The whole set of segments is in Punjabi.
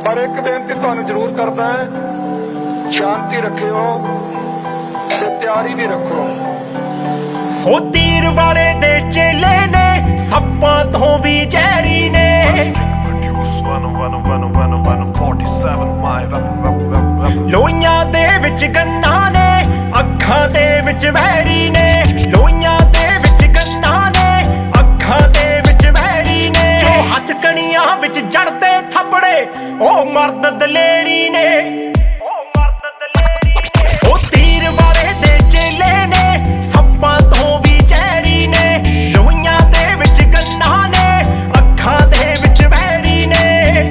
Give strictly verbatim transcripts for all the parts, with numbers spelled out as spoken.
ਪਰ ਇੱਕ ਬੇਨਤੀ ਤੁਹਾਨੂੰ ਜ਼ਰੂਰ ਕਰਦਾ ਹੈ, ਸ਼ਾਂਤੀ ਰੱਖਿਓ ਤੇ ਤਿਆਰੀ ਵੀ ਰੱਖੋ। ਹੋ ਤੀਰ ਵਾਲੇ ਦੇ ਚੇਲੇ ਨੇ, ਸੱਪਾਂ ਤੋਂ ਵੀ ਜ਼ਹਿਰੀ ਨੇ। ਲੋਈਆਂ ਦੇ ਵਿੱਚ ਗੰਨਾਂ ਨੇ, ਅੱਖਾਂ ਦੇ ਵਿੱਚ ਵਹਿਰੀ ਨੇ। ਲੋਈਆਂ ਦੇ ਵਿੱਚ ਗੰਨਾਂ ਨੇ, ਅੱਖਾਂ ਦੇ ਵਿੱਚ ਵਹਿਰੀ ਨੇ। ਜੋ ਹੱਥ ਕਣੀਆਂ ਵਿੱਚ ਜੜਦੇ ਥੱਪੜੇ, ਉਹ ਮਰਦ ਦਲੇਰੀ ਨੇ। ਉਹ ਤੀਰ ਵਾਲੇ ਦੇ ਚੇਲੇ ਨੇ, ਸੱਪਾਂ ਤੋਂ ਵੀ ਜ਼ਹਿਰੀ ਨੇ। ਲੋਈਆਂ ਦੇ ਵਿੱਚ ਗੰਨਾਂ ਨੇ, ਅੱਖਾਂ ਦੇ ਵਿੱਚ ਵਹਿਰੀ ਨੇ।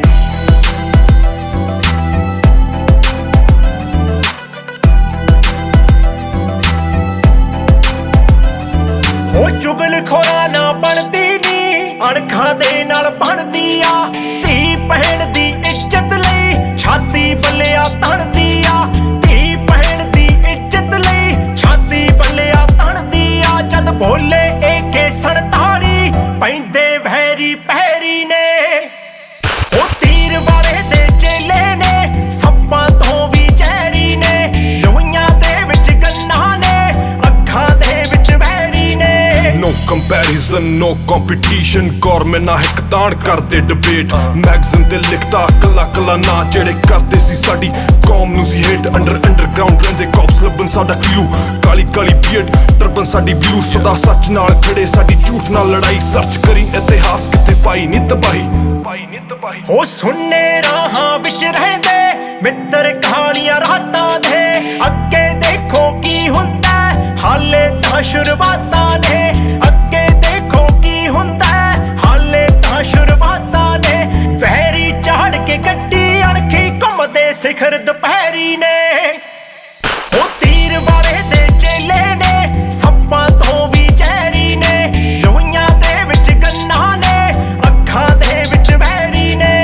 ਉਹ ਚੁਗਲਖੋਰਾਂ ਨਾ ਬਣਦੀ ਨੀ, ਅਣਖਾਂ ਦੇ ਨਾਲ ਬਣਦੀ ਆ। ਧੀ ਭੈਣ ਦੀ ਇੱਜ਼ਤ ਲਈ ਛਾਤੀ ਬੱਲਿਆ ਤਣਦੀ ਆ। ਧੀ ਭੈਣ ਦੀ ਇੱਜ਼ਤ ਲਈ ਛਾਤੀ ਬੱਲਿਆ ਤਣਦੀ ਆ। ਜਦ ਬੋਲੇ ਏਕੇ ਸੰਤਾਲੀ, ਪੈਂਦੇ ਵਹਿਰੀ ਪਹਿਰੀ ਨੇ। ਉਹ ਤੀਰ ਵਾਲੇ ਦੇ ਚੇਲੇ ਨੇ, ਸੱਪਾਂ ਤੋਂ ਵੀ ਜ਼ਹਿਰੀ ਨੇ। ਲੋਈਆਂ ਦੇ ਵਿੱਚ ਗੰਨਾਂ ਨੇ, ਅੱਖਾਂ ਦੇ ਵਿੱਚ ਵਹਿਰੀ ਨੇ। No comparison, no competition, Kaur ਮੈਂ ਨਾ ਇੱਕ ਤਾਣ ਕਰਦੇ ਡਿਬੇਟ। ਮੈਗਜ਼ੀਨ ਤੇ ਲਿਖਦਾ ਕੱਲਾ ਕੱਲਾ ਨਾਂ, ਜਿਹੜੇ ਕਰਦੇ ਸੀ ਸਾਡੀ ਕੌਮ ਨੂੰ ਸੀ ਹੇਟ। ਅੰਡਰ ਅੰਡਰਗਰਾਉਂਡ ਰਹਿੰਦੇ ਕੌਪਸ ਲੱਭਣ ਸਾਡਾ ਕਲੂ। ਕਾਲੀ ਕਾਲੀ ਬੀਅਡ ਟਰਬਨ ਸਾਡੀ ਬਲੂ। ਸਦਾ ਸੱਚ ਨਾਲ ਖੜੇ, ਸਾਡੀ ਝੂਠ ਨਾਲ ਲੜਾਈ। ਸਰਚ ਕਰੀ ਇਤਿਹਾਸ ਕਿਤੇ ਪਾਈ ਨੀ ਤਬਾਹੀ, ਪਾਈ ਨੀ ਤਬਾਹੀ। ਹੋ ਸੁੰਨੇ ਰਾਹਾਂ ਵਿੱਚ ਰਹਿੰਦੇ ਮਿੱਤਰ, ਕਹਾਣੀਆਂ ਰਾਤਾਂ ਦੇ। ਅੱਗੇ ਦੇਖੋ ਕੀ ਹੁੰਦਾ, ਹਾਲੇ ਤਾਂ ਸ਼ੁਰੂਆਤਾਂ ਨੇ। ਅੱਗੇ ਦੇਖੋ ਕੀ ਹੁੰਦਾ, ਹਾਲੇ ਤਾਂ ਸ਼ੁਰੂਆਤਾਂ ਨੇ। ਵਹਿਰੀ ਚਾੜ ਕੇ ਗੱਡੀ ਅਣਖੀ ਘੁੰਮਦੇ ਸਿਖਰ ਦੁਪਹਿਰੀ ਨੇ। ਉਹ ਤੀਰ ਵਾਲੇ ਦੇ ਚੇਲੇ ਨੇ, ਸੱਪਾਂ ਤੋਂ ਵੀ ਜ਼ਹਿਰੀ ਨੇ। ਲੋਈਆਂ ਦੇ ਵਿੱਚ ਗੰਨਾਂ ਨੇ, ਅੱਖਾਂ ਦੇ ਵਿੱਚ ਵਹਿਰੀ ਨੇ।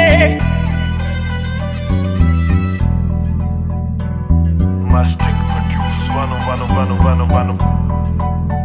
My string produce, vano, vano, vano, vano, vano.